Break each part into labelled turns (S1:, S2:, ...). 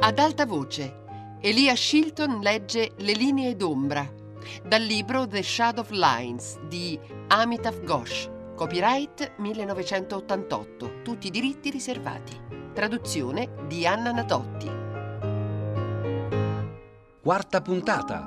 S1: Ad alta voce, Elia Shilton legge Le linee d'ombra, dal libro The Shadow Lines di Amitav Ghosh, copyright 1988, tutti i diritti riservati. Traduzione di Anna Nadotti.
S2: Quarta puntata.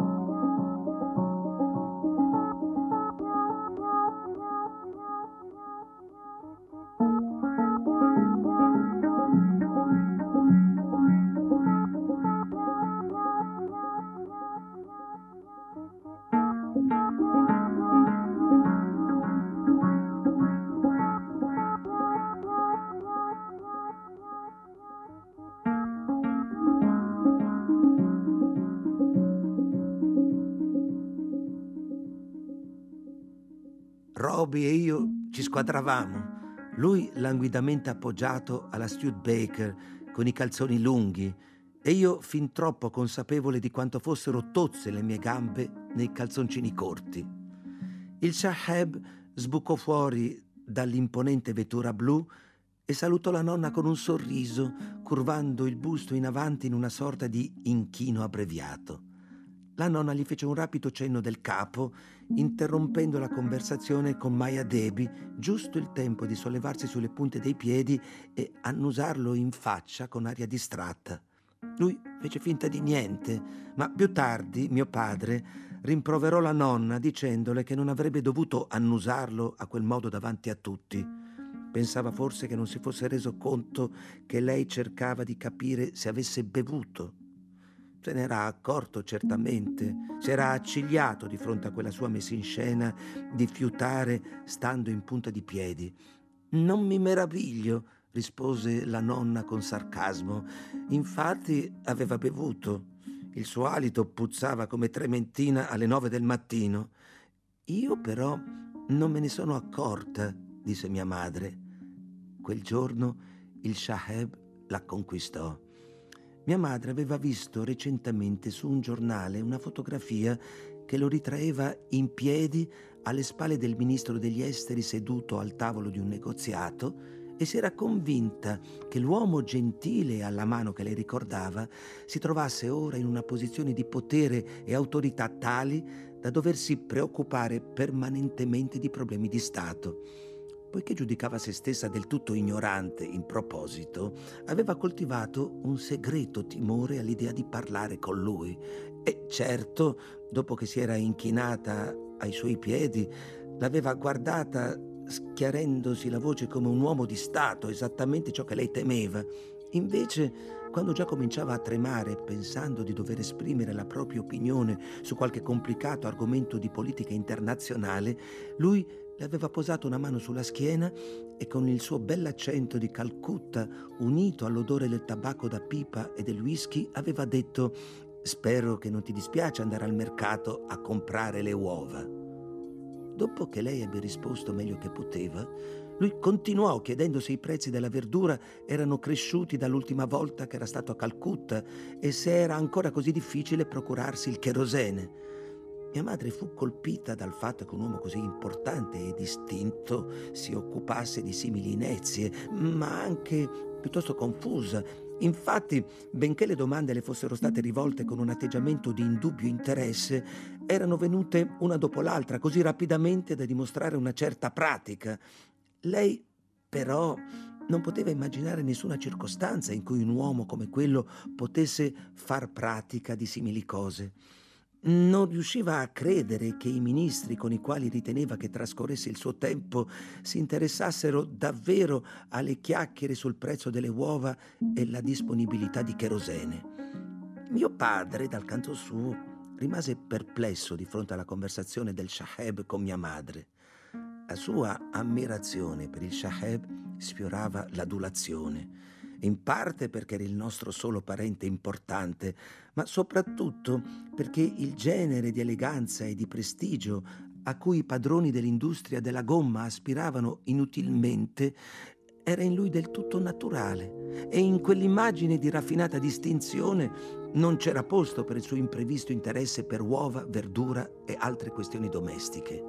S3: Roby e io ci squadravamo. Lui languidamente appoggiato alla Studebaker con i calzoni lunghi e io fin troppo consapevole di quanto fossero tozze le mie gambe nei calzoncini corti. Il Saheb sbucò fuori dall'imponente vettura blu e salutò la nonna con un sorriso, curvando il busto in avanti in una sorta di inchino abbreviato. La nonna gli fece un rapido cenno del capo, interrompendo la conversazione con Maya Debi, giusto il tempo di sollevarsi sulle punte dei piedi e annusarlo in faccia con aria distratta. Lui fece finta di niente, ma più tardi mio padre rimproverò la nonna dicendole che non avrebbe dovuto annusarlo a quel modo davanti a tutti. Pensava forse che non si fosse reso conto che lei cercava di capire se avesse bevuto. Se n'era accorto certamente, si era accigliato di fronte a quella sua messa in scena di fiutare stando in punta di piedi. «Non mi meraviglio», rispose la nonna con sarcasmo. Infatti aveva bevuto. Il suo alito puzzava come trementina alle 9 del mattino. «Io però non me ne sono accorta», disse mia madre. Quel giorno il Saheb la conquistò. Mia madre aveva visto recentemente su un giornale una fotografia che lo ritraeva in piedi alle spalle del ministro degli esteri seduto al tavolo di un negoziato e si era convinta che l'uomo gentile e alla mano che le ricordava si trovasse ora in una posizione di potere e autorità tali da doversi preoccupare permanentemente di problemi di Stato. Poiché giudicava se stessa del tutto ignorante in proposito, aveva coltivato un segreto timore all'idea di parlare con lui. E certo, dopo che si era inchinata ai suoi piedi, l'aveva guardata schiarendosi la voce come un uomo di Stato, esattamente ciò che lei temeva. Invece, quando già cominciava a tremare pensando di dover esprimere la propria opinione su qualche complicato argomento di politica internazionale, lui le aveva posato una mano sulla schiena e con il suo bell'accento di Calcutta, unito all'odore del tabacco da pipa e del whisky, aveva detto: «Spero che non ti dispiace andare al mercato a comprare le uova». Dopo che lei ebbe risposto meglio che poteva, lui continuò chiedendo se i prezzi della verdura erano cresciuti dall'ultima volta che era stato a Calcutta e se era ancora così difficile procurarsi il cherosene. Mia madre fu colpita dal fatto che un uomo così importante e distinto si occupasse di simili inezie, ma anche piuttosto confusa. Infatti, benché le domande le fossero state rivolte con un atteggiamento di indubbio interesse, erano venute una dopo l'altra così rapidamente da dimostrare una certa pratica. Lei, però, non poteva immaginare nessuna circostanza in cui un uomo come quello potesse far pratica di simili cose. Non riusciva a credere che i ministri con i quali riteneva che trascorresse il suo tempo si interessassero davvero alle chiacchiere sul prezzo delle uova e la disponibilità di cherosene. Mio padre, dal canto suo, rimase perplesso di fronte alla conversazione del Saheb con mia madre. La sua ammirazione per il Saheb sfiorava l'adulazione, in parte perché era il nostro solo parente importante, ma soprattutto perché il genere di eleganza e di prestigio a cui i padroni dell'industria della gomma aspiravano inutilmente era in lui del tutto naturale e in quell'immagine di raffinata distinzione non c'era posto per il suo imprevisto interesse per uova, verdura e altre questioni domestiche.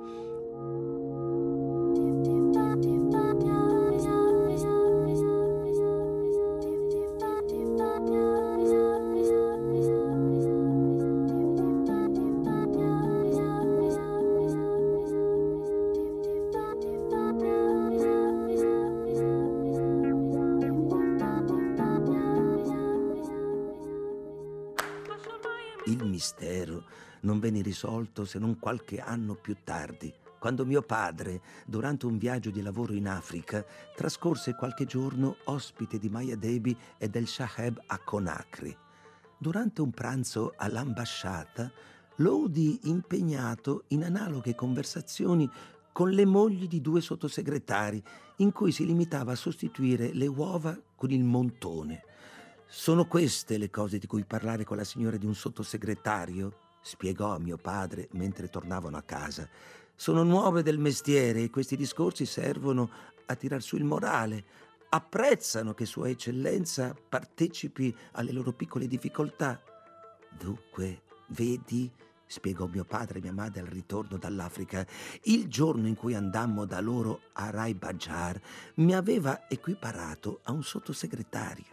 S3: non venne risolto se non qualche anno più tardi, quando mio padre, durante un viaggio di lavoro in Africa, trascorse qualche giorno ospite di Maya Debi e del Saheb a Conakry. Durante un pranzo all'ambasciata, lo udì impegnato in analoghe conversazioni con le mogli di 2 sottosegretari, in cui si limitava a sostituire le uova con il montone. «Sono queste le cose di cui parlare con la signora di un sottosegretario?» spiegò a mio padre mentre tornavano a casa. «Sono nuove del mestiere e questi discorsi servono a tirar su il morale. Apprezzano che Sua Eccellenza partecipi alle loro piccole difficoltà». «Dunque, vedi», spiegò mio padre e mia madre al ritorno dall'Africa, «il giorno in cui andammo da loro a Rai Bajar mi aveva equiparato a un sottosegretario».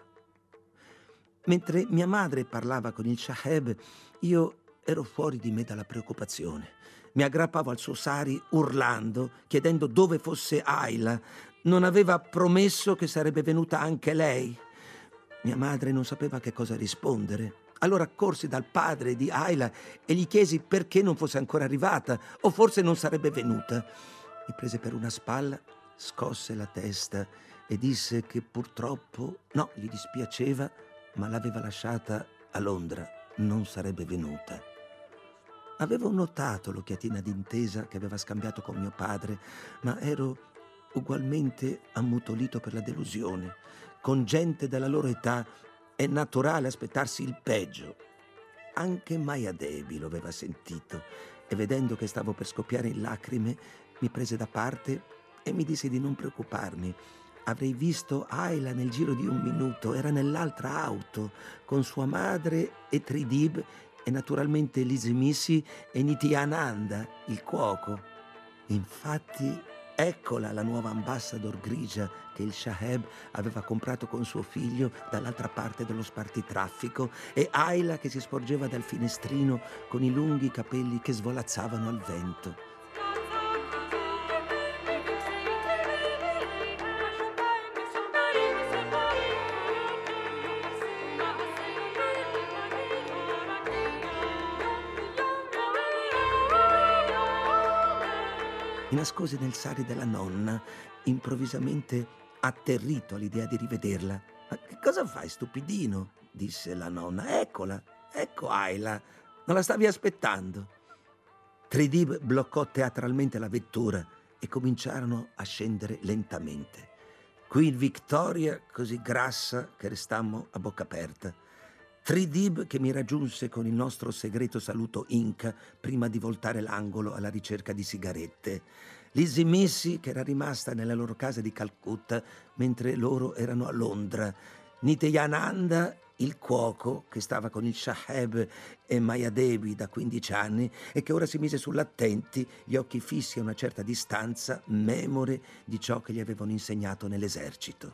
S3: Mentre mia madre parlava con il Saheb, io ero fuori di me dalla preoccupazione. Mi aggrappavo al suo sari urlando, chiedendo dove fosse Ayla. Non aveva promesso che sarebbe venuta anche lei? Mia madre non sapeva che cosa rispondere. Allora corsi dal padre di Ayla e gli chiesi perché non fosse ancora arrivata, o forse non sarebbe venuta. Mi prese per una spalla, scosse la testa e disse che purtroppo, no, gli dispiaceva, ma l'aveva lasciata a Londra, non sarebbe venuta. Avevo notato l'occhiatina d'intesa che aveva scambiato con mio padre, ma ero ugualmente ammutolito per la delusione. Con gente della loro età è naturale aspettarsi il peggio. Anche Maya Debi lo aveva sentito e, vedendo che stavo per scoppiare in lacrime, mi prese da parte e mi disse di non preoccuparmi. Avrei visto Ayla nel giro di 1 minuto, era nell'altra auto, con sua madre e Tridib e naturalmente Lise Missy e Nityananda, il cuoco. Infatti, eccola la nuova ambassador grigia che il Saheb aveva comprato con suo figlio dall'altra parte dello spartitraffico, e Ayla che si sporgeva dal finestrino con i lunghi capelli che svolazzavano al vento. Mi nascose nel sari della nonna, improvvisamente atterrito all'idea di rivederla. «Ma che cosa fai, stupidino?» disse la nonna. «Eccola, ecco Ayla, non la stavi aspettando?» Tridib bloccò teatralmente la vettura e cominciarono a scendere lentamente. Queen Victoria così grassa che restammo a bocca aperta. Tridib che mi raggiunse con il nostro segreto saluto Inca prima di voltare l'angolo alla ricerca di sigarette. Lizzie Missy che era rimasta nella loro casa di Calcutta mentre loro erano a Londra. Nityananda, il cuoco che stava con il Saheb e Maya Debi da 15 anni e che ora si mise sull'attenti, gli occhi fissi a una certa distanza, memore di ciò che gli avevano insegnato nell'esercito.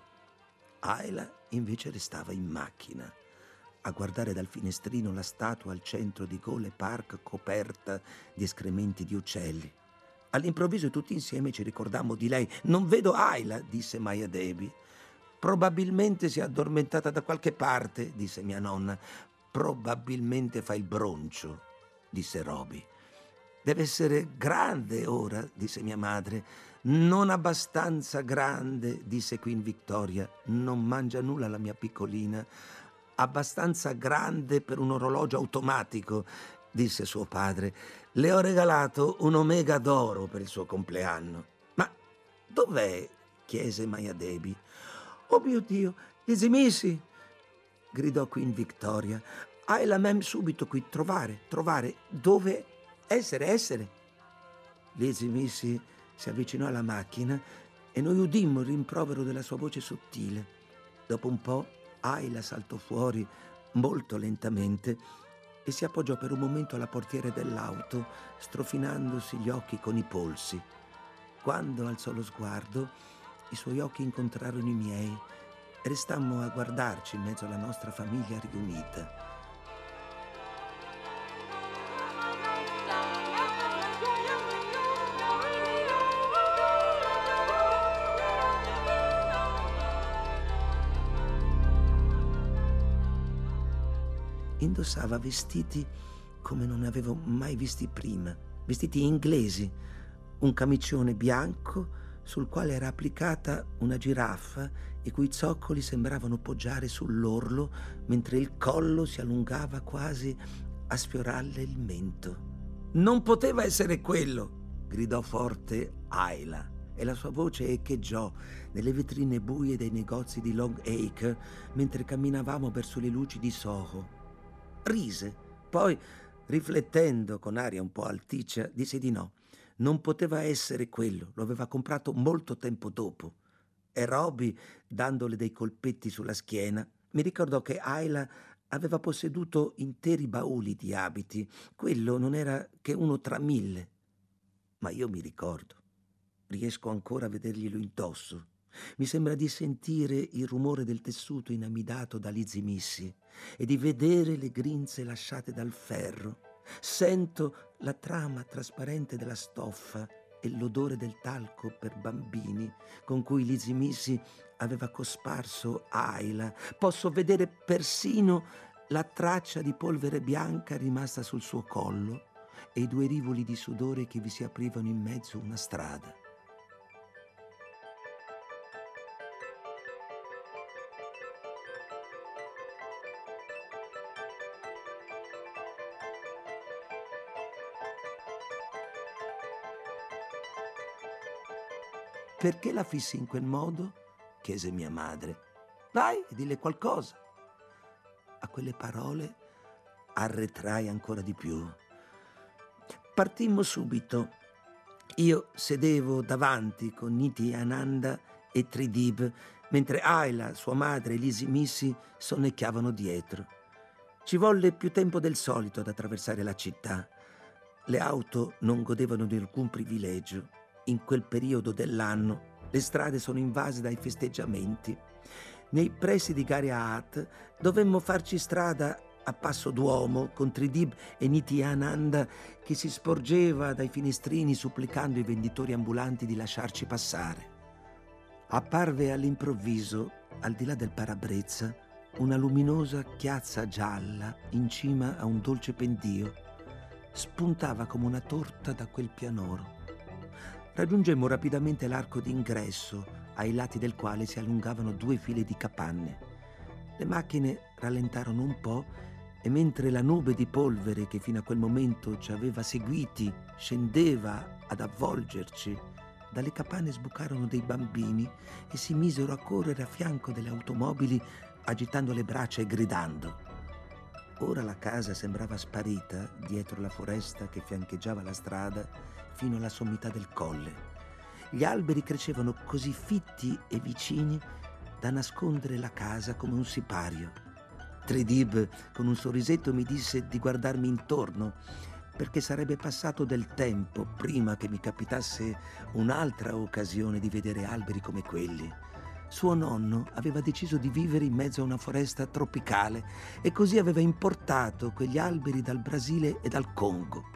S3: Ayla invece restava in macchina a guardare dal finestrino la statua al centro di Gole Park coperta di escrementi di uccelli. All'improvviso tutti insieme ci ricordammo di lei. «Non vedo Ayla», disse Maya Debi. «Probabilmente si è addormentata da qualche parte», disse mia nonna. «Probabilmente fa il broncio», disse Roby. «Deve essere grande ora», disse mia madre. «Non abbastanza grande», disse Queen Victoria. «Non mangia nulla la mia piccolina». «Abbastanza grande per un orologio automatico», disse suo padre. «Le ho regalato un Omega d'oro per il suo compleanno». «Ma dov'è?» chiese Maya Debi. «Oh mio Dio, Lizzie Missy!» gridò Queen Victoria. «Ayla mem subito qui, trovare, dove essere». Lizzie Missy si avvicinò alla macchina e noi udimmo il rimprovero della sua voce sottile. Dopo un po' Ayla saltò fuori molto lentamente e si appoggiò per un momento alla portiera dell'auto, strofinandosi gli occhi con i polsi. Quando alzò lo sguardo, i suoi occhi incontrarono i miei e restammo a guardarci in mezzo alla nostra famiglia riunita. Indossava vestiti come non ne avevo mai visti prima, vestiti inglesi, un camicione bianco sul quale era applicata una giraffa i cui zoccoli sembravano poggiare sull'orlo mentre il collo si allungava quasi a sfiorarle il mento. «Non poteva essere quello!» gridò forte Ayla, e la sua voce echeggiò nelle vetrine buie dei negozi di Long Acre mentre camminavamo verso le luci di Soho. Rise, poi, riflettendo con aria un po' alticcia, disse di no. Non poteva essere quello, lo aveva comprato molto tempo dopo. E Robbie, dandole dei colpetti sulla schiena, mi ricordò che Ayla aveva posseduto interi bauli di abiti. Quello non era che uno tra 1000. Ma io mi ricordo. Riesco ancora a vederglielo indosso. Mi sembra di sentire il rumore del tessuto inamidato da Lizzie Missy e di vedere le grinze lasciate dal ferro. Sento la trama trasparente della stoffa e l'odore del talco per bambini con cui Lizzie Missy aveva cosparso Ayla. Posso vedere persino la traccia di polvere bianca rimasta sul suo collo e i 2 rivoli di sudore che vi si aprivano in mezzo a una strada. «Perché la fissi in quel modo?» chiese mia madre. «Vai e dille qualcosa». A quelle parole arretrai ancora di più. Partimmo subito. Io sedevo davanti con Nityananda e Tridib, mentre Ayla, sua madre e Lizzie Missy sonnecchiavano dietro. Ci volle più tempo del solito ad attraversare la città. Le auto non godevano di alcun privilegio. In quel periodo dell'anno le strade sono invase dai festeggiamenti. Nei pressi di Gariahat dovemmo farci strada a passo d'uomo con Tridib e Nityananda che si sporgeva dai finestrini supplicando i venditori ambulanti di lasciarci passare. Apparve all'improvviso, al di là del parabrezza, una luminosa chiazza gialla in cima a un dolce pendio. Spuntava come una torta da quel pianoro. Raggiungemmo rapidamente l'arco d'ingresso, ai lati del quale si allungavano 2 file di capanne. Le macchine rallentarono un po' e mentre la nube di polvere che fino a quel momento ci aveva seguiti scendeva ad avvolgerci, dalle capanne sbucarono dei bambini e si misero a correre a fianco delle automobili agitando le braccia e gridando. Ora la casa sembrava sparita dietro la foresta che fiancheggiava la strada fino alla sommità del colle. Gli alberi crescevano così fitti e vicini da nascondere la casa come un sipario. Tridib, con un sorrisetto, mi disse di guardarmi intorno, perché sarebbe passato del tempo prima che mi capitasse un'altra occasione di vedere alberi come quelli. Suo nonno aveva deciso di vivere in mezzo a una foresta tropicale e così aveva importato quegli alberi dal Brasile e dal Congo.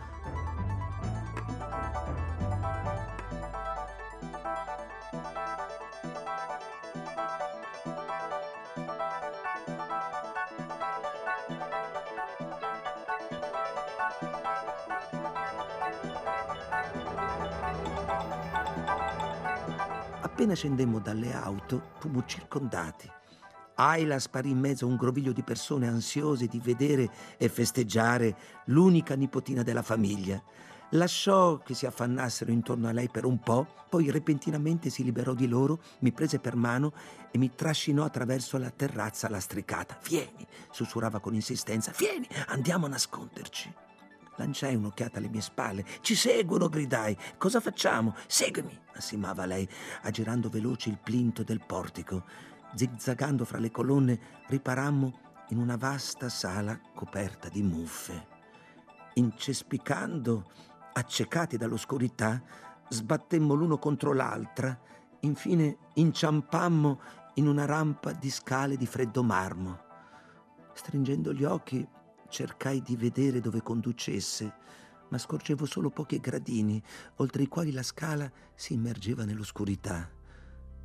S3: Appena scendemmo dalle auto, fummo circondati. Ayla sparì in mezzo a un groviglio di persone ansiose di vedere e festeggiare l'unica nipotina della famiglia. Lasciò che si affannassero intorno a lei per un po', poi repentinamente si liberò di loro, mi prese per mano e mi trascinò attraverso la terrazza lastricata. «Vieni», sussurrava con insistenza, «vieni, andiamo a nasconderci». Lanciai un'occhiata alle mie spalle. «Ci seguono», gridai. «Cosa facciamo?» «Seguimi», ansimava lei, aggirando veloce il plinto del portico. Zigzagando fra le colonne, riparammo in una vasta sala coperta di muffe. Incespicando, accecati dall'oscurità, sbattemmo l'uno contro l'altra. Infine inciampammo in una rampa di scale di freddo marmo. Stringendo gli occhi, cercai di vedere dove conducesse, ma scorgevo solo pochi gradini, oltre i quali la scala si immergeva nell'oscurità.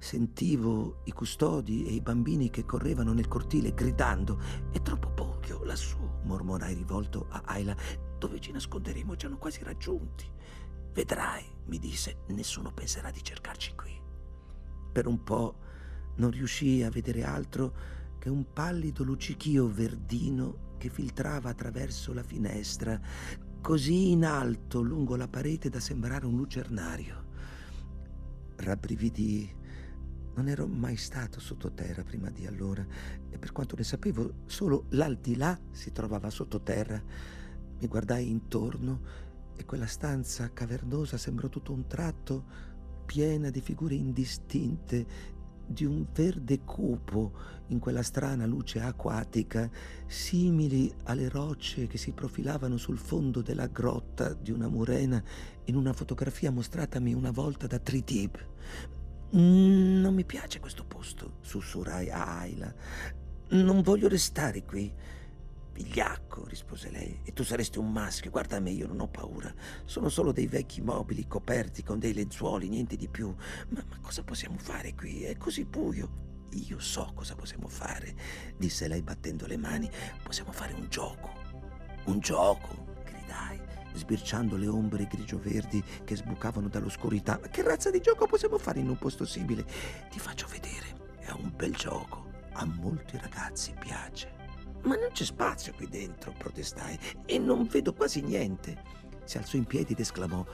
S3: Sentivo i custodi e i bambini che correvano nel cortile gridando: «È troppo buio lassù», mormorai rivolto a Ayla. «Dove ci nasconderemo? Ci hanno quasi raggiunti». «Vedrai», mi disse, «nessuno penserà di cercarci qui». Per un po' non riuscii a vedere altro che un pallido luccichio verdino che filtrava attraverso la finestra, così in alto lungo la parete da sembrare un lucernario. Rabbrividii. Non ero mai stato sottoterra prima di allora, e per quanto ne sapevo solo l'aldilà si trovava sottoterra. Mi guardai intorno e quella stanza cavernosa sembrò tutto un tratto piena di figure indistinte, di un verde cupo in quella strana luce acquatica, simili alle rocce che si profilavano sul fondo della grotta di una murena in una fotografia mostratami una volta da Tritib. «Non mi piace questo posto», sussurrai a Ayla. «Non voglio restare qui». «Vigliacco», rispose lei, «e tu saresti un maschio. Guarda me, io non ho paura. Sono solo dei vecchi mobili coperti con dei lenzuoli, niente di più. Ma cosa possiamo fare qui? È così buio». «Io so cosa possiamo fare», disse lei battendo le mani. «Possiamo fare un gioco». «Un gioco?» gridai, sbirciando le ombre grigio-verdi che sbucavano dall'oscurità. «Ma che razza di gioco possiamo fare in un posto simile?» «Ti faccio vedere. È un bel gioco. A molti ragazzi piace». «Ma non c'è spazio qui dentro», protestai, «e non vedo quasi niente». Si alzò in piedi ed esclamò: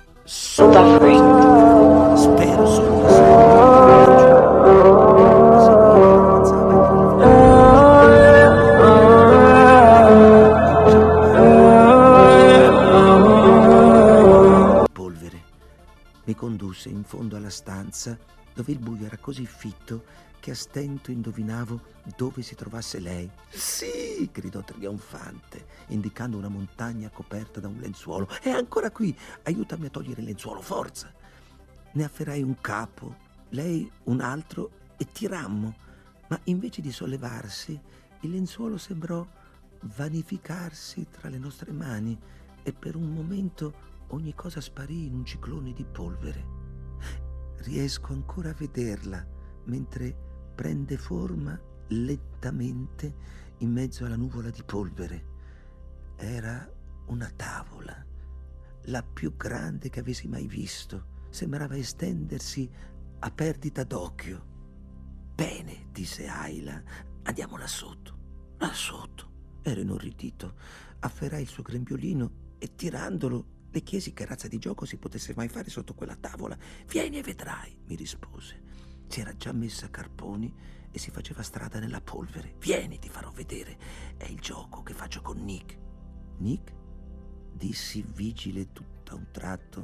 S3: «Spero solo che polvere». Mi condusse in fondo alla stanza, dove il buio era così fitto che a stento indovinavo dove si trovasse lei. «Sì!» gridò trionfante, indicando una montagna coperta da un lenzuolo. «È ancora qui! Aiutami a togliere il lenzuolo, forza!» Ne afferrai un capo, lei un altro, e tirammo, ma invece di sollevarsi, il lenzuolo sembrò vanificarsi tra le nostre mani e per un momento ogni cosa sparì in un ciclone di polvere. Riesco ancora a vederla mentre prende forma lentamente in mezzo alla nuvola di polvere. Era una tavola, la più grande che avessi mai visto. Sembrava estendersi a perdita d'occhio. «Bene», disse Ayla, «andiamo là sotto». «Là sotto?» Ero inorridito. Afferrai il suo grembiolino e tirandolo le chiesi che razza di gioco si potesse mai fare sotto quella tavola. «Vieni e vedrai», mi rispose. Si era già messa a carponi e si faceva strada nella polvere. «Vieni, ti farò vedere. È il gioco che faccio con Nick». «Nick?» dissi vigile tutto a un tratto.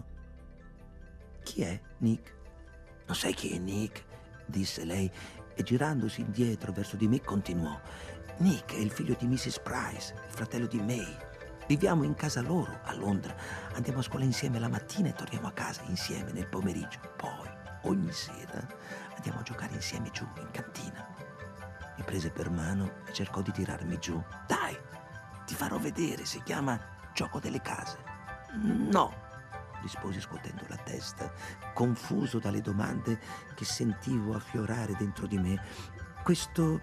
S3: «Chi è Nick?» «Non sai chi è Nick?» disse lei e girandosi indietro verso di me continuò. «Nick è il figlio di Mrs. Price, il fratello di May. Viviamo in casa loro a Londra. Andiamo a scuola insieme la mattina e torniamo a casa insieme nel pomeriggio. Poi, ogni sera, andiamo a giocare insieme giù in cantina». Mi prese per mano e cercò di tirarmi giù. «Dai, ti farò vedere, si chiama gioco delle case». «No», risposi scuotendo la testa, confuso dalle domande che sentivo affiorare dentro di me. «Questo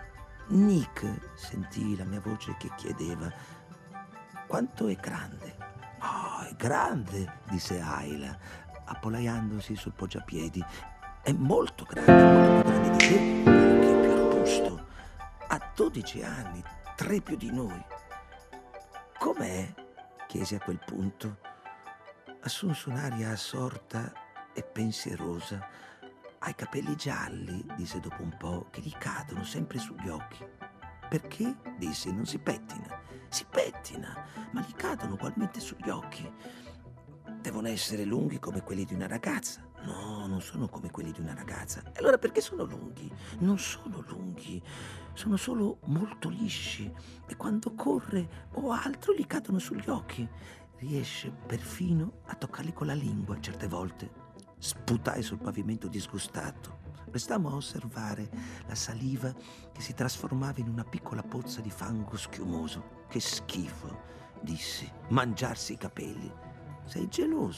S3: Nick», sentii la mia voce che chiedeva, «quanto è grande?» «Oh, è grande», disse Ayla, appollaiandosi sul poggiapiedi. «È molto grande di te, che è più robusto. Ha 12 anni, 3 più di noi». «Com'è?» chiesi a quel punto. Assunse un'aria assorta e pensierosa. «Ha i capelli gialli», disse dopo un po', «che gli cadono sempre sugli occhi». «Perché?» disse, «non si pettina». «Si pettina, ma gli cadono ugualmente sugli occhi». «Devono essere lunghi come quelli di una ragazza». «No, non sono come quelli di una ragazza». «E allora perché sono lunghi?» «Non sono lunghi, sono solo molto lisci e quando corre o altro gli cadono sugli occhi. Riesce perfino a toccarli con la lingua certe volte». Sputai sul pavimento disgustato. Restammo a osservare la saliva che si trasformava in una piccola pozza di fango schiumoso. «Che schifo», dissi, «mangiarsi i capelli». «Sei geloso»,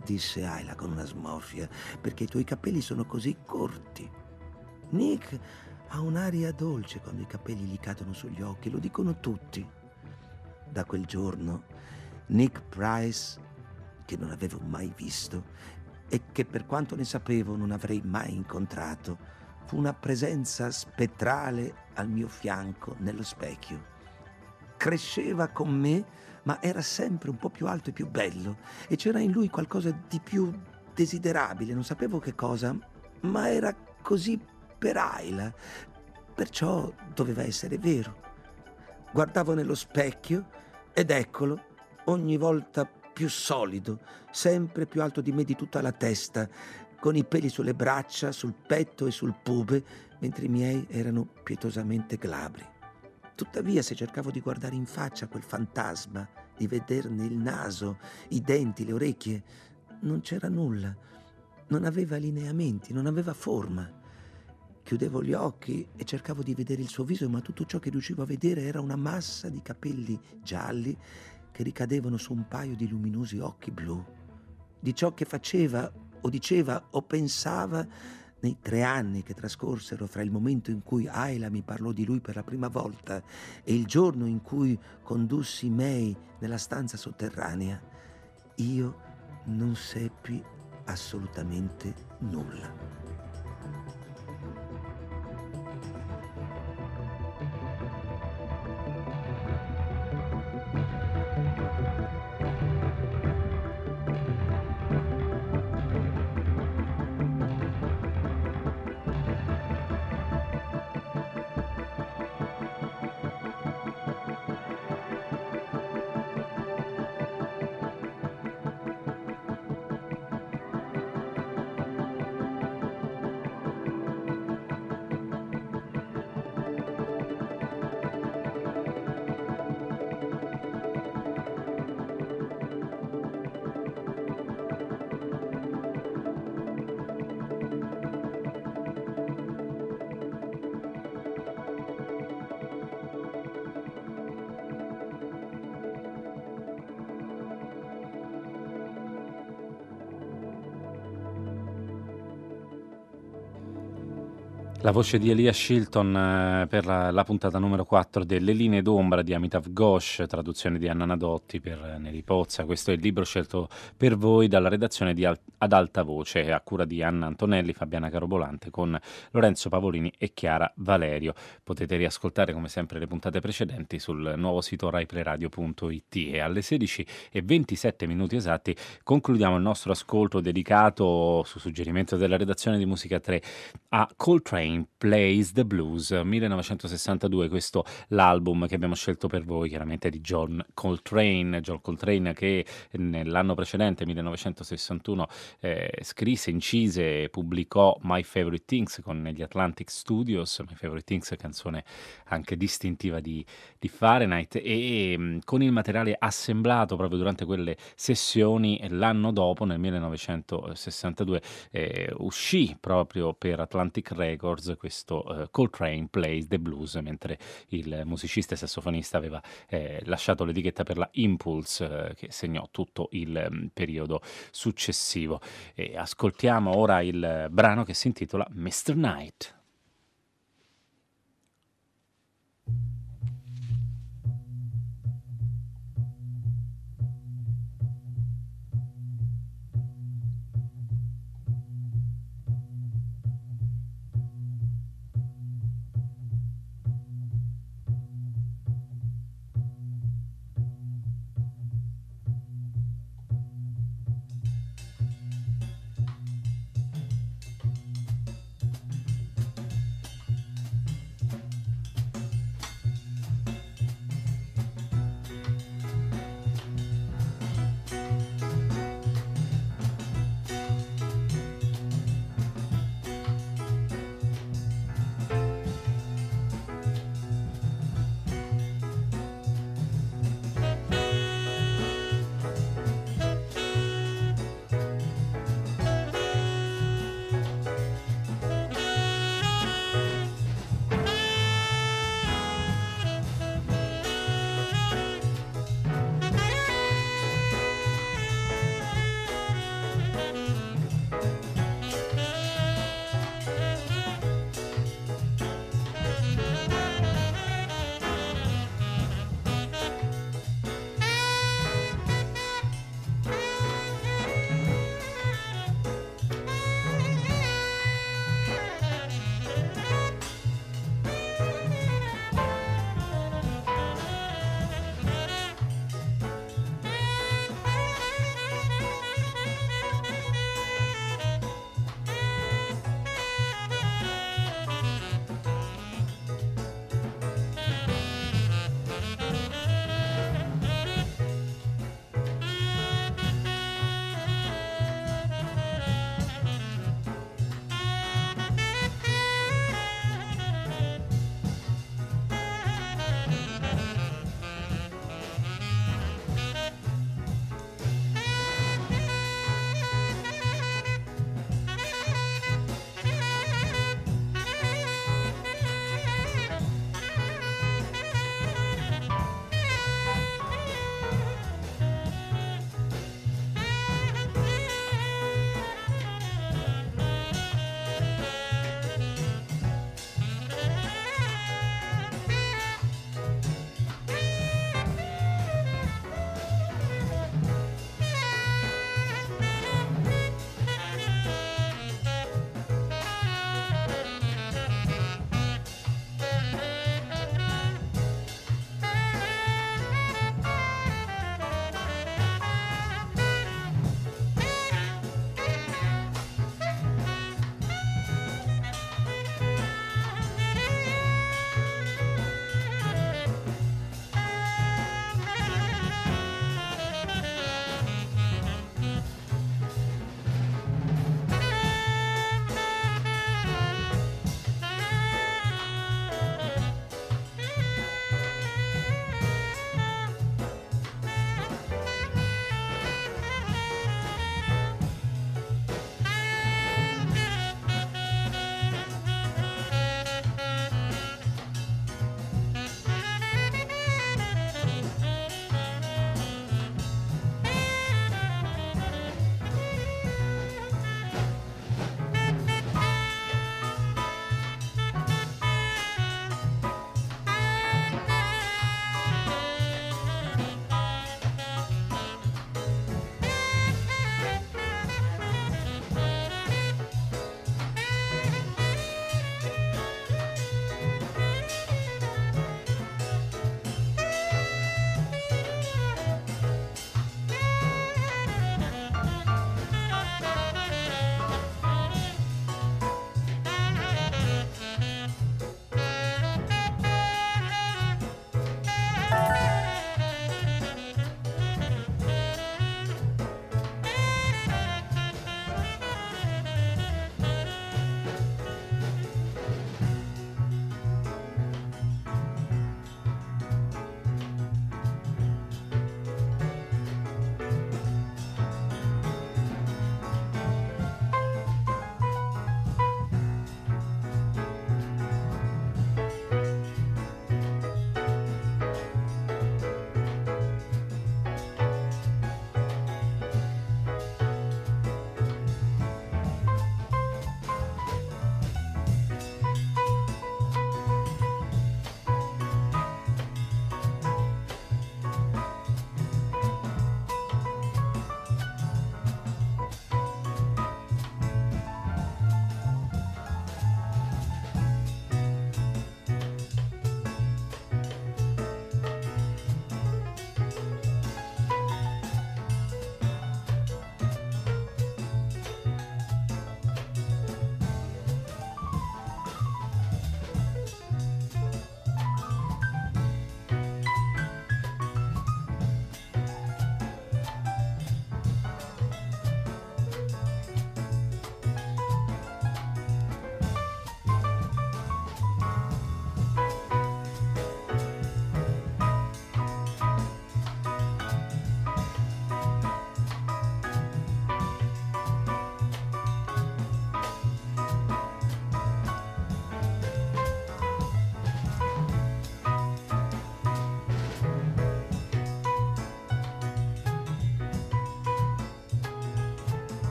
S3: disse Ayla con una smorfia, perché i tuoi capelli sono così corti. Nick ha un'aria dolce quando i capelli gli cadono sugli occhi, lo dicono tutti. Da quel giorno Nick Price, che non avevo mai visto e che per quanto ne sapevo non avrei mai incontrato, fu una presenza spettrale al mio fianco nello specchio. Cresceva con me, ma era sempre un po' più alto e più bello, e c'era in lui qualcosa di più desiderabile, non sapevo che cosa, ma era così per Ayla, perciò doveva essere vero. Guardavo nello specchio ed eccolo, ogni volta più solido, sempre più alto di me di tutta la testa, con i peli sulle braccia, sul petto e sul pube, mentre i miei erano pietosamente glabri. Tuttavia, se cercavo di guardare in faccia quel fantasma, di vederne il naso, i denti, le orecchie, non c'era nulla. Non aveva lineamenti, non aveva forma. Chiudevo gli occhi e cercavo di vedere il suo viso, ma tutto ciò che riuscivo a vedere era una massa di capelli gialli che ricadevano su un paio di luminosi occhi blu. Di ciò che faceva o diceva o pensava nei 3 anni che trascorsero fra il momento in cui Ayla mi parlò di lui per la prima volta e il giorno in cui condussi May nella stanza sotterranea, io non seppi assolutamente nulla.
S4: La voce di Elia Shilton per la puntata numero 4 delle linee d'ombra di Amitav Ghosh, traduzione di Anna Nadotti per Neri Pozza. Questo è il libro scelto per voi dalla redazione di Ad Alta Voce, a cura di Anna Antonelli, Fabiana Carobolante, con Lorenzo Pavolini e Chiara Valerio. Potete riascoltare come sempre le puntate precedenti sul nuovo sito raiplayradio.it e alle 16:27 esatti concludiamo il nostro ascolto dedicato, su suggerimento della redazione di Musica 3, a Coltrane Plays the Blues 1962, questo l'album che abbiamo scelto per voi, chiaramente di John Coltrane che nell'anno precedente, 1961, scrisse, incise e pubblicò My Favorite Things con gli Atlantic Studios. My Favorite Things, canzone anche distintiva di Fahrenheit, e con il materiale assemblato proprio durante quelle sessioni l'anno dopo, nel 1962, uscì proprio per Atlantic Records questo Coltrane Plays the Blues, mentre il musicista e sassofonista aveva lasciato l'etichetta per la Impulse, che segnò tutto il periodo successivo. E ascoltiamo ora il brano che si intitola Mr. Knight.